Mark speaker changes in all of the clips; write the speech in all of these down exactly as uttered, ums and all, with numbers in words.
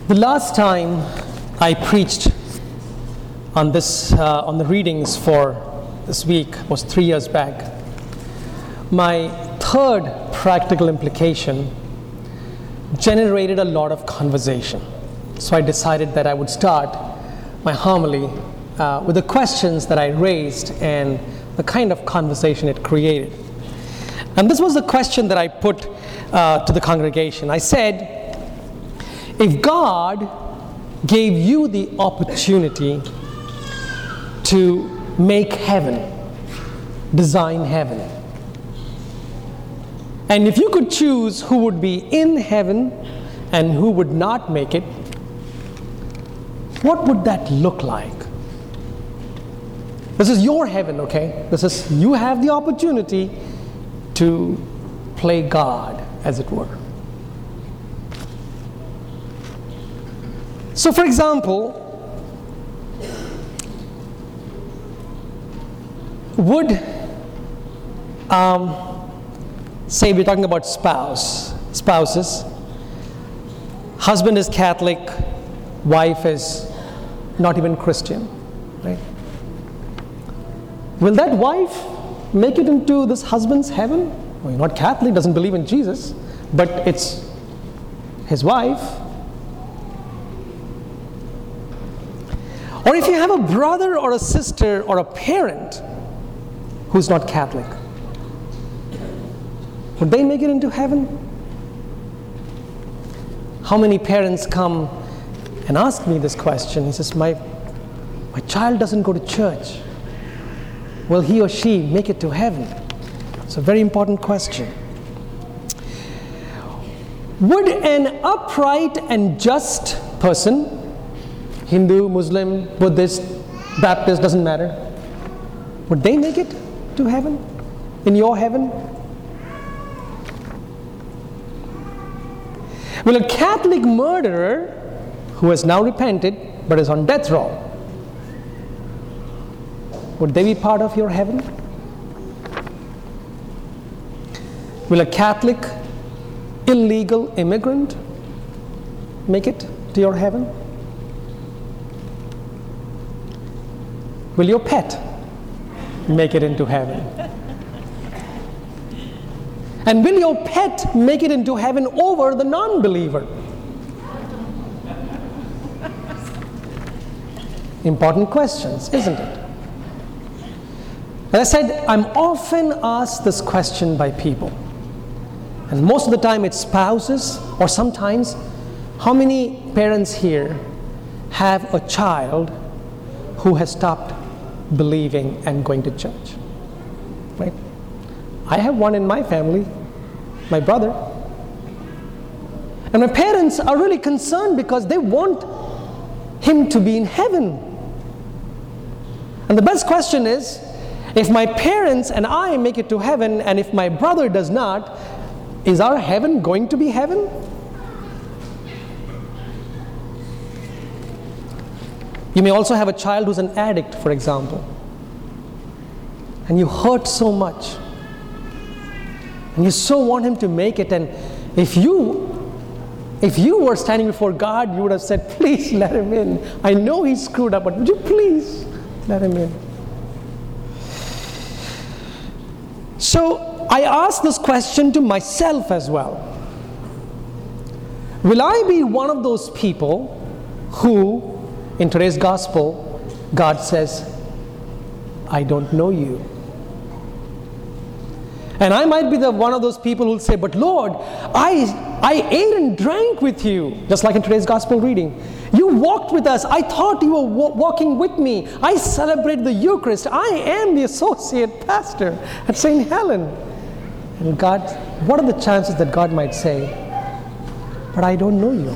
Speaker 1: The last time I preached on this, uh, on the readings for this week was three years back. My third practical implication generated a lot of conversation. So I decided that I would start my homily uh, with the questions that I raised and the kind of conversation it created. And this was the question that I put uh, to the congregation. I said, if God gave you the opportunity to make heaven, design heaven, and if you could choose who would be in heaven and who would not make it, what would that look like? This is your heaven, okay? This is, you have the opportunity to play God, as it were. So, for example, would, um, say we're talking about spouse, spouses, husband is Catholic, wife is not even Christian, right? Will that wife make it into this husband's heaven? Well, you're not Catholic, doesn't believe in Jesus, but it's his wife. Or if you have a brother or a sister or a parent who's not Catholic, would they make it into heaven? How many parents come and ask me this question? He says, my, my child doesn't go to church. Will he or she make it to heaven? It's a very important question. Would an upright and just person, Hindu, Muslim, Buddhist, Baptist, doesn't matter, would they make it to heaven? In your heaven? Will a Catholic murderer who has now repented but is on death row, would they be part of your heaven? Will a Catholic illegal immigrant make it to your heaven? Will your pet make it into heaven? And will your pet make it into heaven over the non-believer? Important questions, isn't it? As I said, I'm often asked this question by people. And most of the time it's spouses, or sometimes, how many parents here have a child who has stopped believing and going to church? Right? I have one in my family, my brother. And my parents are really concerned because they want him to be in heaven. And the best question is, if my parents and I make it to heaven, and if my brother does not, is our heaven going to be heaven? You may also have a child who's an addict, for example, and you hurt so much, and you so want him to make it, and if you if you were standing before God, you would have said, please let him in. I know he's screwed up, but would you please let him in? So I ask this question to myself as well. Will I be one of those people who, in today's gospel, God says, I don't know you? And I might be the one of those people who will say, but Lord, I, I ate and drank with you, just like in today's gospel reading. You walked with us. I thought you were wa- walking with me. I celebrated the Eucharist. I am the associate pastor at Saint Helen. And God, what are the chances that God might say, but I don't know you?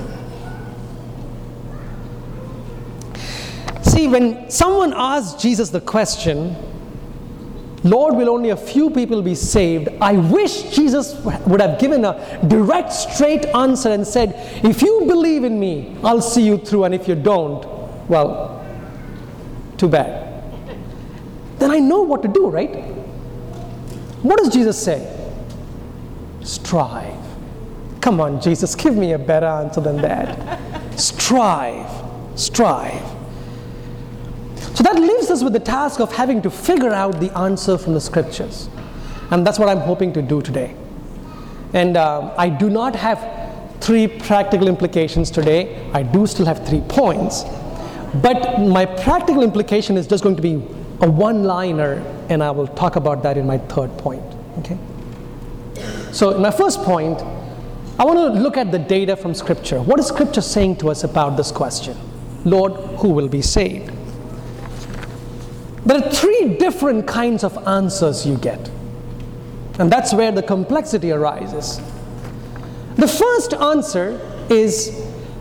Speaker 1: See, when someone asks Jesus the question, Lord, will only a few people be saved? I wish Jesus would have given a direct, straight answer and said, if you believe in me, I'll see you through, and if you don't, well, too bad. Then I know what to do, right? What does Jesus say? Strive. Come on, Jesus, give me a better answer than that. strive, strive. So that leaves us with the task of having to figure out the answer from the scriptures. And that's what I'm hoping to do today. And um, I do not have three practical implications today. I do still have three points. But my practical implication is just going to be a one-liner, and I will talk about that in my third point. Okay? So in my first point, I want to look at the data from Scripture. What is Scripture saying to us about this question? Lord, who will be saved? There are three different kinds of answers you get. And that's where the complexity arises. The first answer is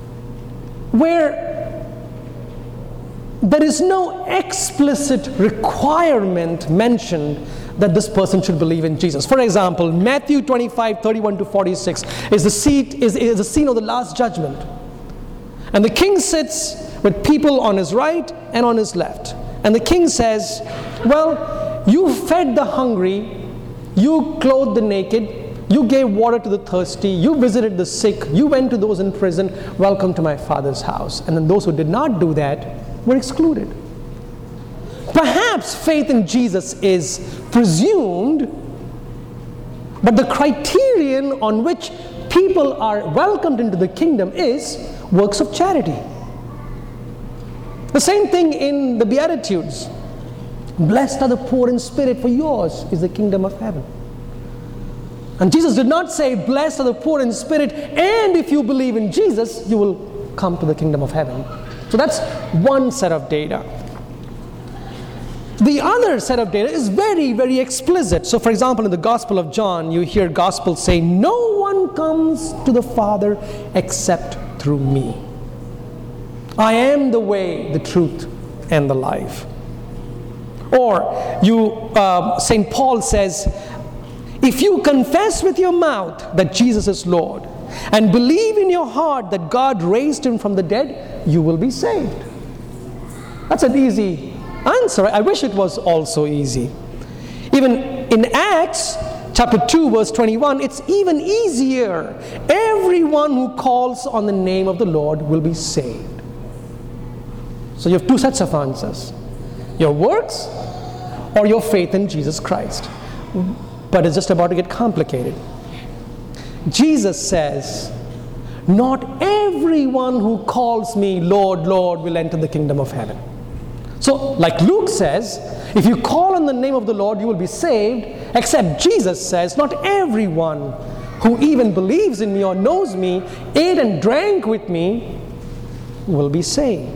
Speaker 1: where there is no explicit requirement mentioned that this person should believe in Jesus. For example, Matthew twenty-five, thirty-one to forty-six is the seat is, is the scene of the last judgment. And the king sits with people on his right and on his left. And the king says, well, you fed the hungry, you clothed the naked, you gave water to the thirsty, you visited the sick, you went to those in prison, welcome to my Father's house. And then those who did not do that were excluded. Perhaps faith in Jesus is presumed, but the criterion on which people are welcomed into the kingdom is works of charity. The same thing in the Beatitudes. Blessed are the poor in spirit, for yours is the kingdom of heaven. And Jesus did not say, blessed are the poor in spirit, and if you believe in Jesus, you will come to the kingdom of heaven. So that's one set of data. The other set of data is very, very explicit. So for example, in the Gospel of John, you hear Gospel say, no one comes to the Father except through me. I am the way, the truth, and the life. Or you, uh, Saint Paul says, if you confess with your mouth that Jesus is Lord and believe in your heart that God raised him from the dead, you will be saved. That's an easy answer. I wish it was also easy. Even in Acts chapter two verse twenty-one, it's even easier. Everyone who calls on the name of the Lord will be saved. So you have two sets of answers. Your works or your faith in Jesus Christ. But it's just about to get complicated. Jesus says, not everyone who calls me Lord, Lord will enter the kingdom of heaven. So like Luke says, if you call on the name of the Lord, you will be saved, except Jesus says, not everyone who even believes in me or knows me, ate and drank with me, will be saved.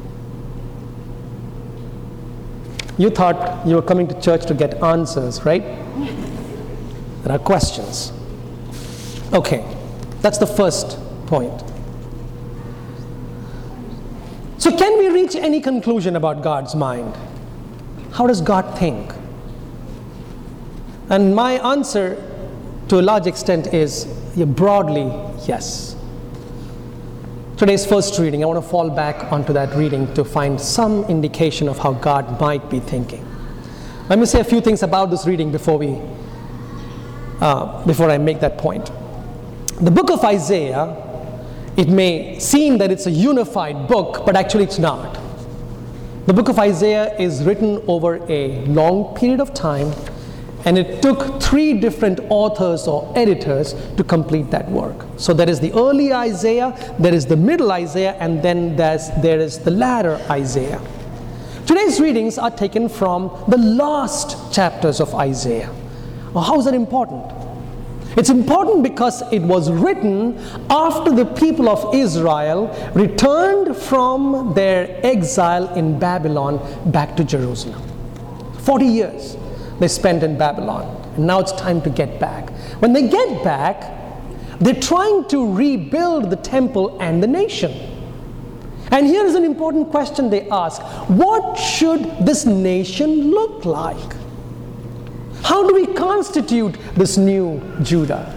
Speaker 1: You thought you were coming to church to get answers, right? There are questions. Okay, that's the first point. So can we reach any conclusion about God's mind? How does God think? And my answer to a large extent is yeah, broadly, yes. Today's first reading, I want to fall back onto that reading to find some indication of how God might be thinking. Let me say a few things about this reading before we, uh, before I make that point. The book of Isaiah, it may seem that it's a unified book, but actually it's not. The book of Isaiah is written over a long period of time, and it took three different authors or editors to complete that work. So there is the early Isaiah, there is the middle Isaiah, and then there's, there is the latter Isaiah. Today's readings are taken from the last chapters of Isaiah. Well, how is that important? It's important because it was written after the people of Israel returned from their exile in Babylon back to Jerusalem. forty years they spent in Babylon, and now it's time to get back. When they get back, they're trying to rebuild the temple and the nation. And here is an important question they ask. What should this nation look like? How do we constitute this new Judah?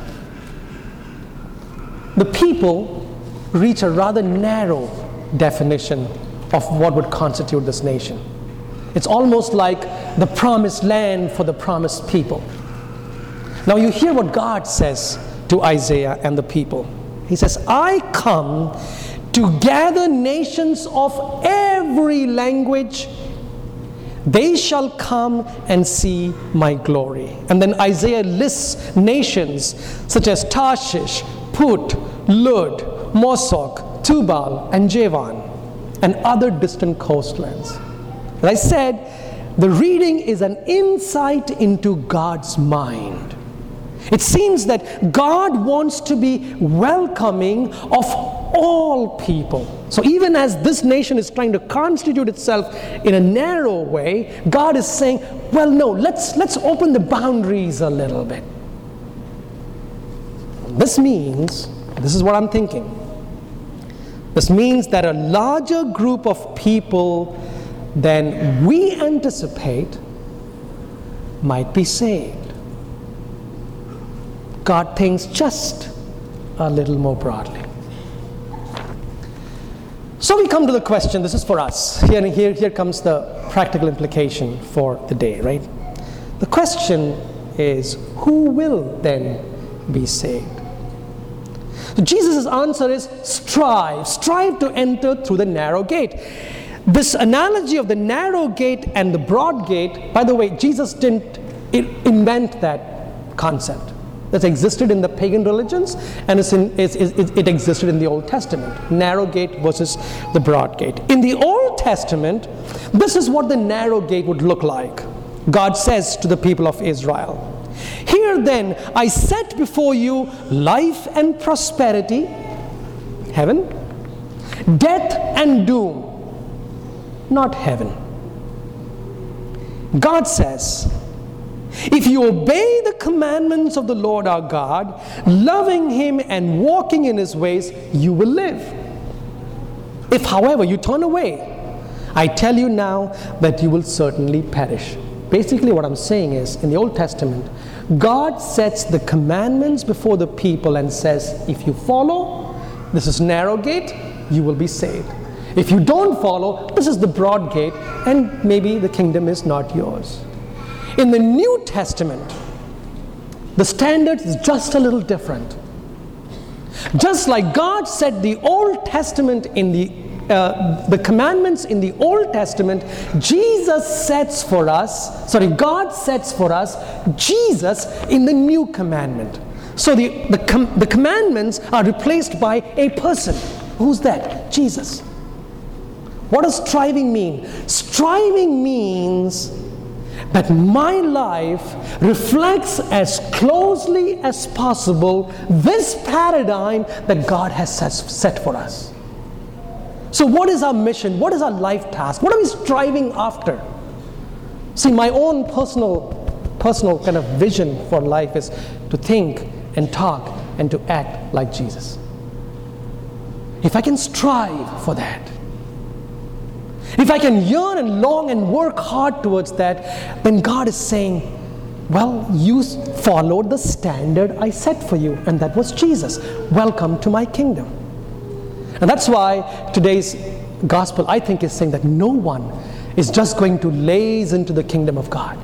Speaker 1: The people reach a rather narrow definition of what would constitute this nation. It's almost like the promised land for the promised people. Now you hear what God says to Isaiah and the people. He says, I come to gather nations of every language. They shall come and see my glory. And then Isaiah lists nations such as Tarshish, Put, Lud, Mosok, Tubal, and Javan, and other distant coastlands. As I said, the reading is an insight into God's mind. It seems that God wants to be welcoming of all people. So even as this nation is trying to constitute itself in a narrow way, God is saying, well, no, let's, let's open the boundaries a little bit. This means, this is what I'm thinking, this means that a larger group of people than we anticipate might be saved. God thinks just a little more broadly. So we come to the question, this is for us. Here, here, here comes the practical implication for the day, right? The question is, who will then be saved? So Jesus' answer is strive. Strive to enter through the narrow gate. This analogy of the narrow gate and the broad gate, by the way, Jesus didn't invent that concept. That existed in the pagan religions, and it's in, it's, it's, it existed in the Old Testament. Narrow gate versus the broad gate. In the Old Testament, this is what the narrow gate would look like. God says to the people of Israel, "Here then I set before you life and prosperity," heaven, "death and doom," not heaven. God says, if you obey the commandments of the Lord our God, loving Him and walking in His ways, you will live. If, however, you turn away, I tell you now that you will certainly perish. Basically what I'm saying is, in the Old Testament, God sets the commandments before the people and says, if you follow, this is narrow gate, you will be saved. If you don't follow, this is the broad gate, and maybe the kingdom is not yours. In the New Testament, the standard is just a little different. Just like God set the Old Testament in the uh, the commandments in the Old Testament, Jesus sets for us, sorry, God sets for us Jesus in the New Commandment. So the, the, com- the commandments are replaced by a person. Who's that? Jesus. What does striving mean? Striving means that my life reflects as closely as possible this paradigm that God has set for us. So what is our mission? What is our life task? What are we striving after? See, my own personal, personal kind of vision for life is to think and talk and to act like Jesus. If I can strive for that, if I can yearn and long and work hard towards that, then God is saying, well, you followed the standard I set for you, and that was Jesus. Welcome to my kingdom. And that's why today's gospel, I think, is saying that no one is just going to laze into the kingdom of God.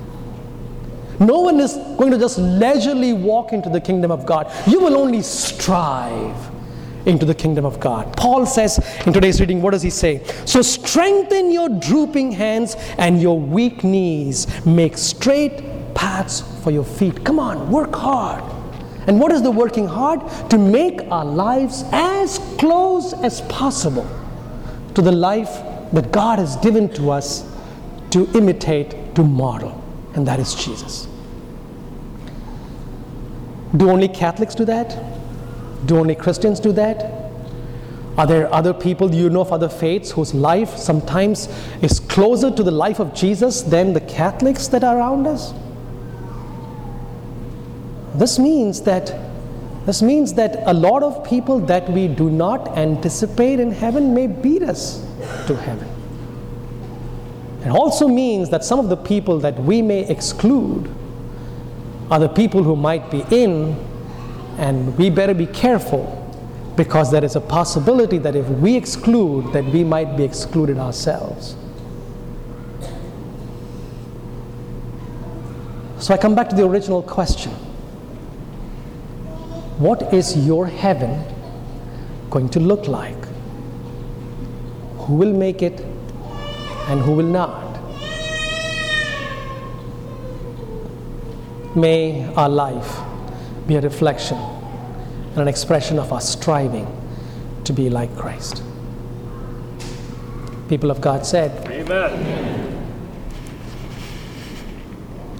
Speaker 1: No one is going to just leisurely walk into the kingdom of God. You will only strive into the kingdom of God. Paul says in today's reading, what does he say? So strengthen your drooping hands and your weak knees. Make straight paths for your feet. Come on, work hard. And what is the working hard? To make our lives as close as possible to the life that God has given to us to imitate, to model. And that is Jesus. Do only Catholics do that? Do only Christians do that? Are there other people, do you know of other faiths whose life sometimes is closer to the life of Jesus than the Catholics that are around us? This means that this means that a lot of people that we do not anticipate in heaven may beat us to heaven. It also means that some of the people that we may exclude are the people who might be in, and we better be careful, because there is a possibility that if we exclude, that we might be excluded ourselves. So I come back to the original question. What is your heaven going to look like? who will make it and who will not. May our life be a reflection and an expression of our striving to be like Christ. People of God said,
Speaker 2: Amen.